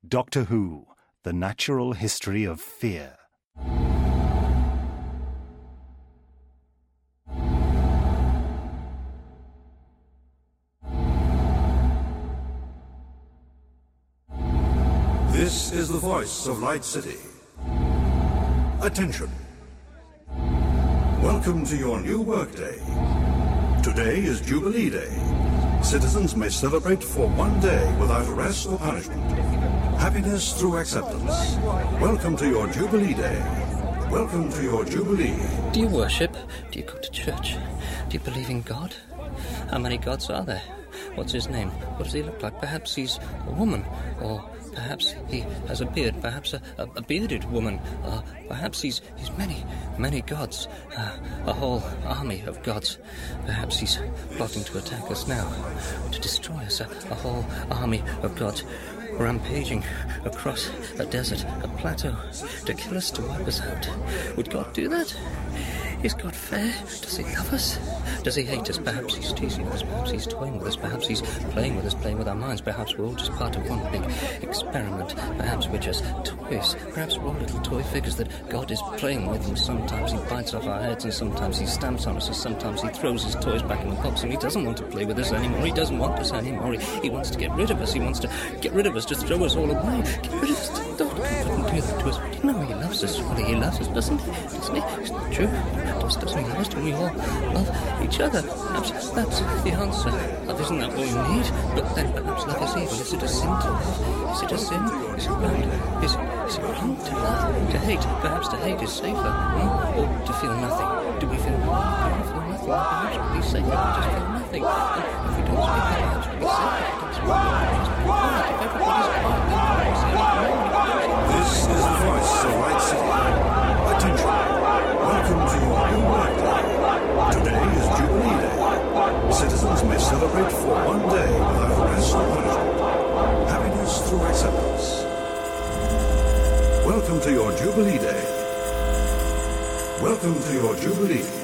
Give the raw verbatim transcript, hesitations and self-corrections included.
Doctor Who, The Natural History of Fear. This is the voice of Light City. Attention. Welcome to your new workday. Today is Jubilee Day. Citizens may celebrate for one day without arrest or punishment. Happiness through acceptance. Welcome to your Jubilee Day. Welcome to your Jubilee. Do you worship? Do you go to church? Do you believe in God? How many gods are there? What's his name? What does he look like? Perhaps he's a woman, or perhaps he has a beard, perhaps a, a, a bearded woman, uh, perhaps he's, he's many, many gods, uh, a whole army of gods. Perhaps he's plotting to attack us now, to destroy us, a, a whole army of gods, rampaging across a desert, a plateau, to kill us, to wipe us out. Would God do that? Is God fair? Does he love us? Does he hate us? Perhaps he's teasing us, perhaps he's toying with us, perhaps he's playing with us, playing with our minds, perhaps we're all just part of one big experiment, perhaps we're just toys, perhaps we're all little toy figures that God is playing with, and sometimes he bites off our heads, and sometimes he stamps on us, and sometimes he throws his toys back in the box, and he doesn't want to play with us anymore, he doesn't want us anymore, he, he wants to get rid of us, he wants to get rid of us, to throw us all away, get rid of us, don't, don't do that to us. You know he loves us, surely he loves us, doesn't he? Doesn't he? It's not true. Doesn't he love us? Do we all love each other? Perhaps that's the answer. Love isn't that what we need? But then perhaps love is evil. Is it a sin to love? Is it a sin? Is it wrong? Is, is it wrong to love? To hate? Perhaps to hate is safer. Hmm? Or to feel nothing. Do we feel nothing? Do we feel nothing? Perhaps we'll be safer if we just feel nothing. And if we don't speak, perhaps we'll be safer if we don't speak. Perhaps we'll be quiet. If everybody's quiet, then we'll say nothing. This is the voice of Light City. Attention. Welcome to your new workday. Today is Jubilee Day. Citizens may celebrate for one day without arrest or punishment. Happiness through acceptance. Welcome to your Jubilee Day. Welcome to your Jubilee.